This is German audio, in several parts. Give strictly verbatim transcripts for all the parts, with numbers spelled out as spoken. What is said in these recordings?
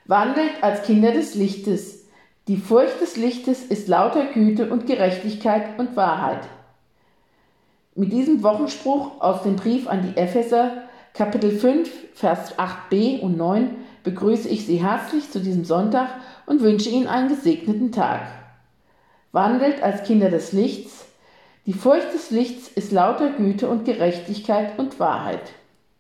Wandelt als Kinder des Lichtes. Die Furcht des Lichtes ist lauter Güte und Gerechtigkeit und Wahrheit. Mit diesem Wochenspruch aus dem Brief an die Epheser, Kapitel fünf, Vers acht b und neun, begrüße ich Sie herzlich zu diesem Sonntag und wünsche Ihnen einen gesegneten Tag. Wandelt als Kinder des Lichts. Die Furcht des Lichts ist lauter Güte und Gerechtigkeit und Wahrheit.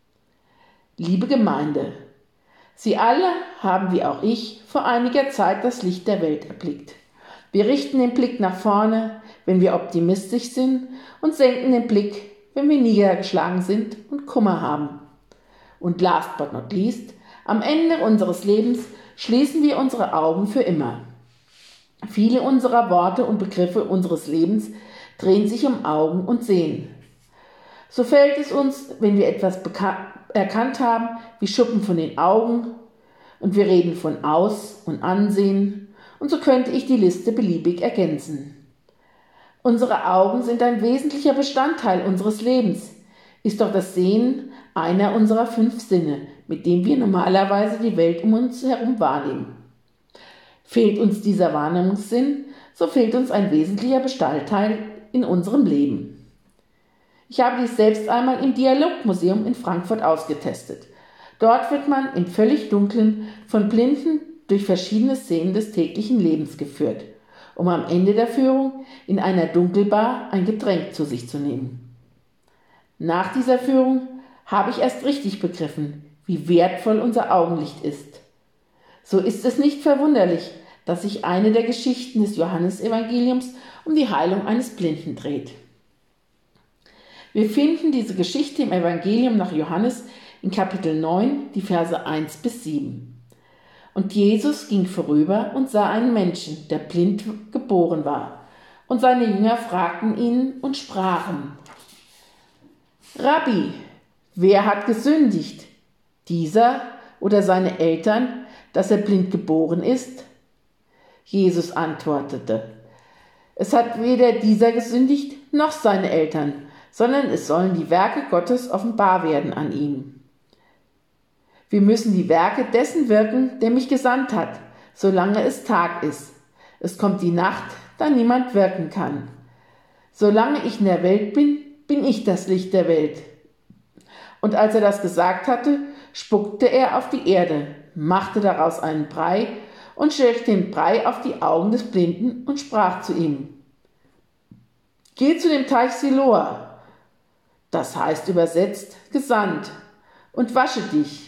Liebe Gemeinde, Sie alle haben wie auch ich vor einiger Zeit das Licht der Welt erblickt. Wir richten den Blick nach vorne, wenn wir optimistisch sind, und senken den Blick, wenn wir niedergeschlagen sind und Kummer haben. Und last but not least, am Ende unseres Lebens schließen wir unsere Augen für immer. Viele unserer Worte und Begriffe unseres Lebens drehen sich um Augen und Sehen. So fällt es uns, wenn wir etwas erkannt haben, wie Schuppen von den Augen, und wir reden von Aus- und Ansehen, und so könnte ich die Liste beliebig ergänzen. Unsere Augen sind ein wesentlicher Bestandteil unseres Lebens. Ist doch das Sehen einer unserer fünf Sinne, mit dem wir normalerweise die Welt um uns herum wahrnehmen. Fehlt uns dieser Wahrnehmungssinn, so fehlt uns ein wesentlicher Bestandteil in unserem Leben. Ich habe dies selbst einmal im Dialogmuseum in Frankfurt ausgetestet. Dort wird man im völlig Dunklen von Blinden durch verschiedene Szenen des täglichen Lebens geführt, um am Ende der Führung in einer Dunkelbar ein Getränk zu sich zu nehmen. Nach dieser Führung habe ich erst richtig begriffen, wie wertvoll unser Augenlicht ist. So ist es nicht verwunderlich, dass sich eine der Geschichten des Johannesevangeliums um die Heilung eines Blinden dreht. Wir finden diese Geschichte im Evangelium nach Johannes in Kapitel neun, die Verse eins bis sieben. Und Jesus ging vorüber und sah einen Menschen, der blind geboren war. Und seine Jünger fragten ihn und sprachen: Rabbi, wer hat gesündigt, dieser oder seine Eltern, dass er blind geboren ist? Jesus antwortete: Es hat weder dieser gesündigt noch seine Eltern, sondern es sollen die Werke Gottes offenbar werden an ihm. Wir müssen die Werke dessen wirken, der mich gesandt hat, solange es Tag ist. Es kommt die Nacht, da niemand wirken kann. Solange ich in der Welt bin, bin ich das Licht der Welt. Und als er das gesagt hatte, spuckte er auf die Erde, machte daraus einen Brei und stellte den Brei auf die Augen des Blinden und sprach zu ihm: Geh zu dem Teich Siloa, das heißt übersetzt gesandt, und wasche dich.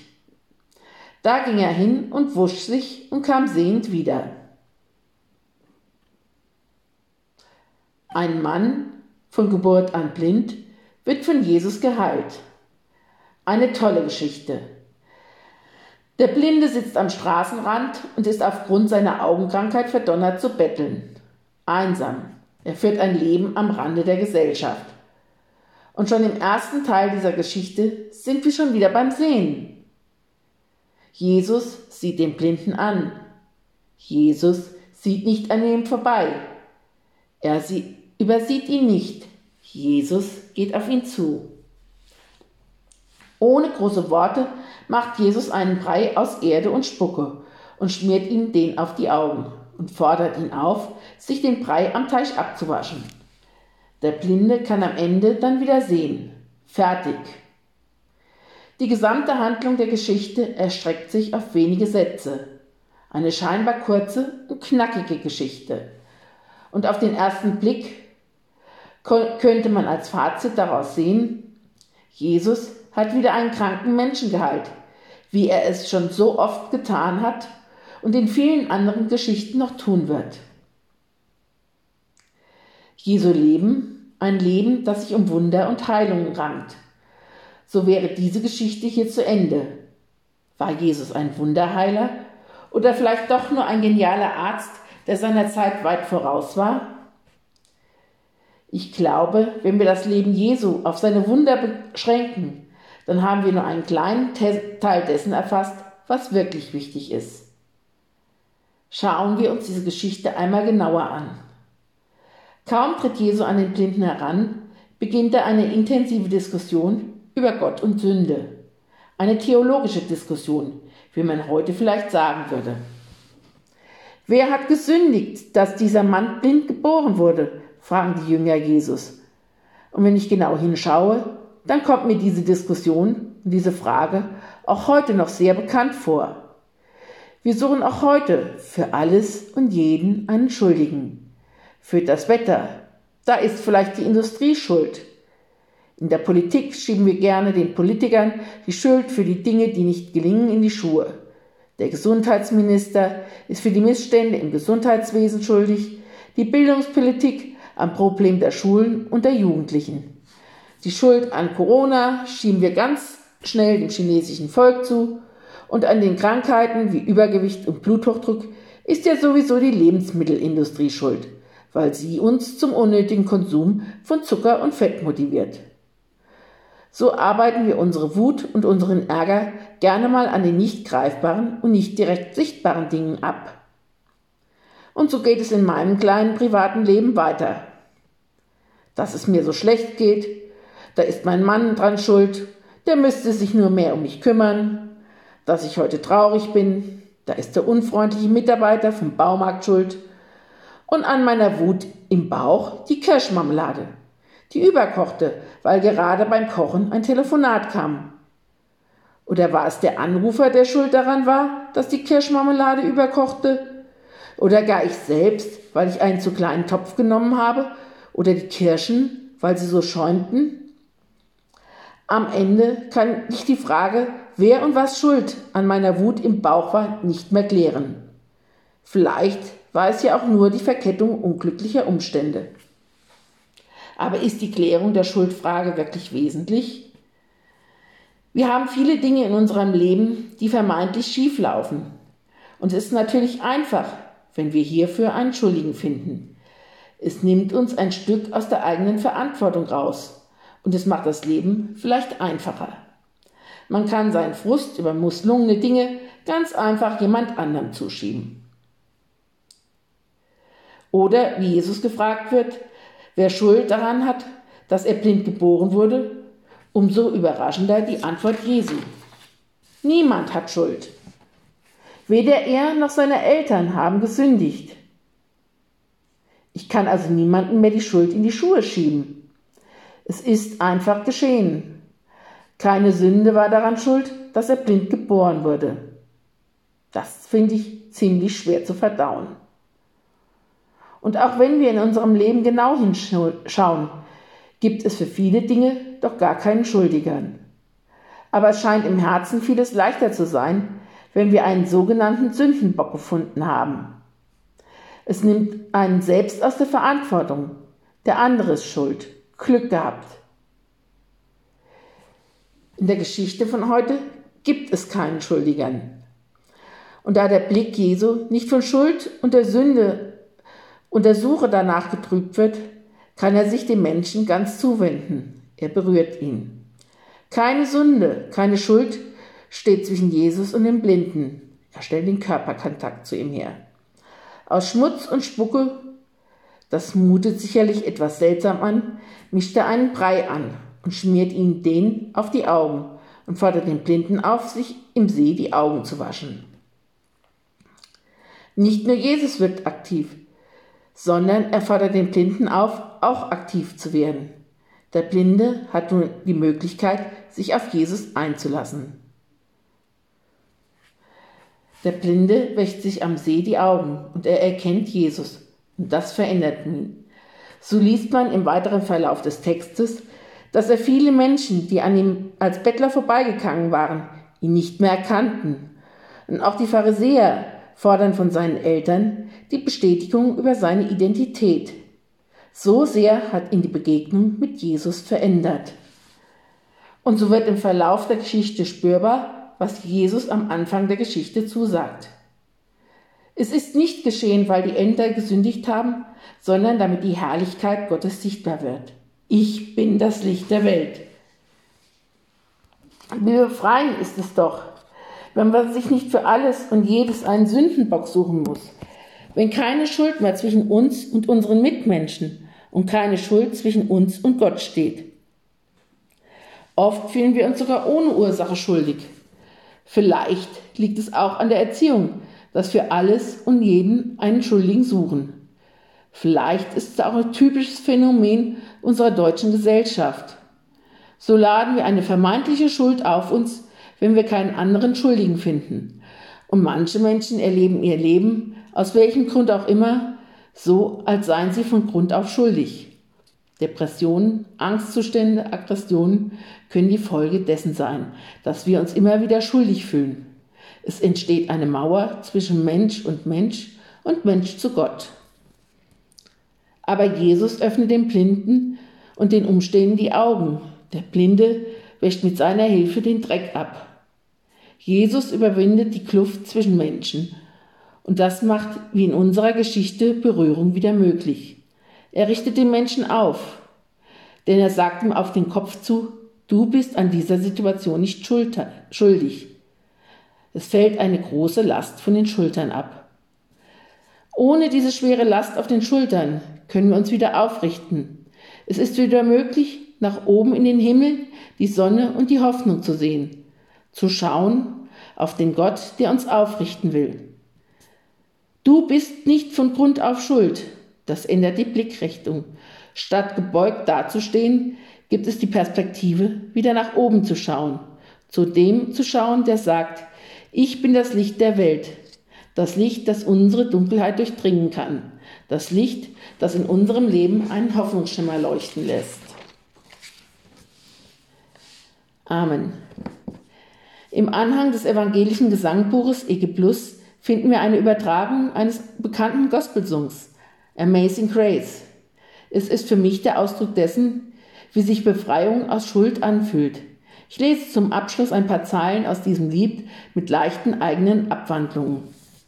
Da ging er hin und wusch sich und kam sehend wieder. Ein Mann, von Geburt an blind, wird von Jesus geheilt. Eine tolle Geschichte. Der Blinde sitzt am Straßenrand und ist aufgrund seiner Augenkrankheit verdonnert zu betteln. Einsam. Er führt ein Leben am Rande der Gesellschaft. Und schon im ersten Teil dieser Geschichte sind wir schon wieder beim Sehen. Jesus sieht den Blinden an. Jesus sieht nicht an ihm vorbei. Er sie, übersieht ihn nicht. Jesus geht auf ihn zu. Ohne große Worte macht Jesus einen Brei aus Erde und Spucke und schmiert ihm den auf die Augen und fordert ihn auf, sich den Brei am Teich abzuwaschen. Der Blinde kann am Ende dann wieder sehen. Fertig. Die gesamte Handlung der Geschichte erstreckt sich auf wenige Sätze. Eine scheinbar kurze und knackige Geschichte. Und auf den ersten Blick könnte man als Fazit daraus sehen: Jesus hat wieder einen kranken Menschen geheilt, wie er es schon so oft getan hat und in vielen anderen Geschichten noch tun wird. Jesu Leben, ein Leben, das sich um Wunder und Heilungen rankt. So wäre diese Geschichte hier zu Ende. War Jesus ein Wunderheiler oder vielleicht doch nur ein genialer Arzt, der seiner Zeit weit voraus war? Ich glaube, wenn wir das Leben Jesu auf seine Wunder beschränken, dann haben wir nur einen kleinen Teil dessen erfasst, was wirklich wichtig ist. Schauen wir uns diese Geschichte einmal genauer an. Kaum tritt Jesu an den Blinden heran, beginnt er eine intensive Diskussion über Gott und Sünde. Eine theologische Diskussion, wie man heute vielleicht sagen würde. Wer hat gesündigt, dass dieser Mann blind geboren wurde? Fragen die Jünger Jesus. Und wenn ich genau hinschaue, dann kommt mir diese Diskussion und diese Frage auch heute noch sehr bekannt vor. Wir suchen auch heute für alles und jeden einen Schuldigen. Für das Wetter, da ist vielleicht die Industrie schuld. In der Politik schieben wir gerne den Politikern die Schuld für die Dinge, die nicht gelingen, in die Schuhe. Der Gesundheitsminister ist für die Missstände im Gesundheitswesen schuldig, die Bildungspolitik am Problem der Schulen und der Jugendlichen. Die Schuld an Corona schieben wir ganz schnell dem chinesischen Volk zu und an den Krankheiten wie Übergewicht und Bluthochdruck ist ja sowieso die Lebensmittelindustrie schuld, weil sie uns zum unnötigen Konsum von Zucker und Fett motiviert. So arbeiten wir unsere Wut und unseren Ärger gerne mal an den nicht greifbaren und nicht direkt sichtbaren Dingen ab. Und so geht es in meinem kleinen privaten Leben weiter. Dass es mir so schlecht geht, da ist mein Mann dran schuld, der müsste sich nur mehr um mich kümmern. Dass ich heute traurig bin, da ist der unfreundliche Mitarbeiter vom Baumarkt schuld. Und an meiner Wut im Bauch die Kirschmarmelade, die überkochte, weil gerade beim Kochen ein Telefonat kam. Oder war es der Anrufer, der schuld daran war, dass die Kirschmarmelade überkochte? Oder gar ich selbst, weil ich einen zu kleinen Topf genommen habe? Oder die Kirschen, weil sie so schäumten? Am Ende kann ich die Frage, wer und was schuld an meiner Wut im Bauch war, nicht mehr klären. Vielleicht war es ja auch nur die Verkettung unglücklicher Umstände. Aber ist die Klärung der Schuldfrage wirklich wesentlich? Wir haben viele Dinge in unserem Leben, die vermeintlich schief laufen. Und es ist natürlich einfach, wenn wir hierfür einen Schuldigen finden. Es nimmt uns ein Stück aus der eigenen Verantwortung raus und es macht das Leben vielleicht einfacher. Man kann seinen Frust über misslungene Dinge ganz einfach jemand anderem zuschieben. Oder wie Jesus gefragt wird, wer Schuld daran hat, dass er blind geboren wurde, umso überraschender die Antwort Jesu. Niemand hat Schuld. Weder er noch seine Eltern haben gesündigt. Ich kann also niemandem mehr die Schuld in die Schuhe schieben. Es ist einfach geschehen. Keine Sünde war daran schuld, dass er blind geboren wurde. Das finde ich ziemlich schwer zu verdauen. Und auch wenn wir in unserem Leben genau hinschauen, gibt es für viele Dinge doch gar keinen Schuldigern. Aber es scheint im Herzen vieles leichter zu sein, wenn wir einen sogenannten Sündenbock gefunden haben. Es nimmt einen selbst aus der Verantwortung. Der andere ist schuld. Glück gehabt. In der Geschichte von heute gibt es keinen Schuldigern. Und da der Blick Jesu nicht von Schuld und der Sünde und der Suche danach getrübt wird, kann er sich dem Menschen ganz zuwenden. Er berührt ihn. Keine Sünde, keine Schuld steht zwischen Jesus und dem Blinden. Er stellt den Körperkontakt zu ihm her. Aus Schmutz und Spucke, das mutet sicherlich etwas seltsam an, mischt er einen Brei an und schmiert ihm den auf die Augen und fordert den Blinden auf, sich im See die Augen zu waschen. Nicht nur Jesus wird aktiv, sondern er fordert den Blinden auf, auch aktiv zu werden. Der Blinde hat nun die Möglichkeit, sich auf Jesus einzulassen. Der Blinde wäscht sich am See die Augen und er erkennt Jesus und das verändert ihn. So liest man im weiteren Verlauf des Textes, dass er viele Menschen, die an ihm als Bettler vorbeigegangen waren, ihn nicht mehr erkannten. Und auch die Pharisäer fordern von seinen Eltern die Bestätigung über seine Identität. So sehr hat ihn die Begegnung mit Jesus verändert. Und so wird im Verlauf der Geschichte spürbar, was Jesus am Anfang der Geschichte zusagt. Es ist nicht geschehen, weil die Eltern gesündigt haben, sondern damit die Herrlichkeit Gottes sichtbar wird. Ich bin das Licht der Welt. Wie befreiend ist es doch, wenn man sich nicht für alles und jedes einen Sündenbock suchen muss, wenn keine Schuld mehr zwischen uns und unseren Mitmenschen und keine Schuld zwischen uns und Gott steht. Oft fühlen wir uns sogar ohne Ursache schuldig, Vielleicht liegt es auch an der Erziehung, dass wir alles und jeden einen Schuldigen suchen. Vielleicht ist es auch ein typisches Phänomen unserer deutschen Gesellschaft. So laden wir eine vermeintliche Schuld auf uns, wenn wir keinen anderen Schuldigen finden. Und manche Menschen erleben ihr Leben, aus welchem Grund auch immer, so, als seien sie von Grund auf schuldig. Depressionen, Angstzustände, Aggressionen können die Folge dessen sein, dass wir uns immer wieder schuldig fühlen. Es entsteht eine Mauer zwischen Mensch und Mensch und Mensch zu Gott. Aber Jesus öffnet dem Blinden und den Umstehenden die Augen. Der Blinde wäscht mit seiner Hilfe den Dreck ab. Jesus überwindet die Kluft zwischen Menschen. Und das macht, wie in unserer Geschichte, Berührung wieder möglich. Er richtet den Menschen auf, denn er sagt ihm auf den Kopf zu, du bist an dieser Situation nicht schuldig. Es fällt eine große Last von den Schultern ab. Ohne diese schwere Last auf den Schultern können wir uns wieder aufrichten. Es ist wieder möglich, nach oben in den Himmel, die Sonne und die Hoffnung zu sehen, zu schauen auf den Gott, der uns aufrichten will. Du bist nicht von Grund auf schuld. Das ändert die Blickrichtung. Statt gebeugt dazustehen, gibt es die Perspektive, wieder nach oben zu schauen. Zu dem zu schauen, der sagt, ich bin das Licht der Welt. Das Licht, das unsere Dunkelheit durchdringen kann. Das Licht, das in unserem Leben einen Hoffnungsschimmer leuchten lässt. Amen. Im Anhang des evangelischen Gesangbuches E G Plus finden wir eine Übertragung eines bekannten Gospelsongs, Amazing Grace. Es ist für mich der Ausdruck dessen, wie sich Befreiung aus Schuld anfühlt. Ich lese zum Abschluss ein paar Zeilen aus diesem Lied mit leichten eigenen Abwandlungen.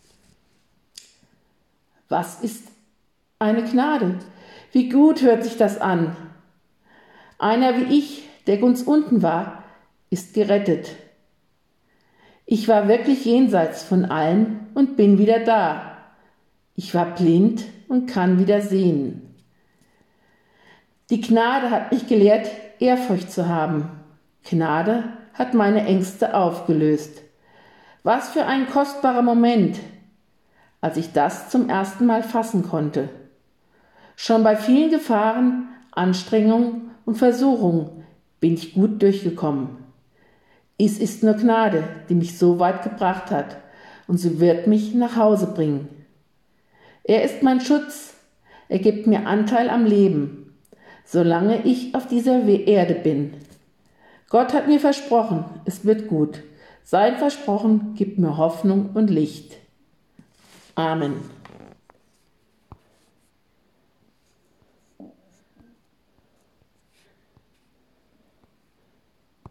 Was ist eine Gnade? Wie gut hört sich das an? Einer wie ich, der ganz unten war, ist gerettet. Ich war wirklich jenseits von allem und bin wieder da. Ich war blind und kann wieder sehen. Die Gnade hat mich gelehrt, Ehrfurcht zu haben. Gnade hat meine Ängste aufgelöst. Was für ein kostbarer Moment, als ich das zum ersten Mal fassen konnte. Schon bei vielen Gefahren, Anstrengungen und Versuchungen bin ich gut durchgekommen. Es ist nur Gnade, die mich so weit gebracht hat, und sie wird mich nach Hause bringen. Er ist mein Schutz, er gibt mir Anteil am Leben, solange ich auf dieser Erde bin. Gott hat mir versprochen, es wird gut. Sein Versprochen gibt mir Hoffnung und Licht. Amen.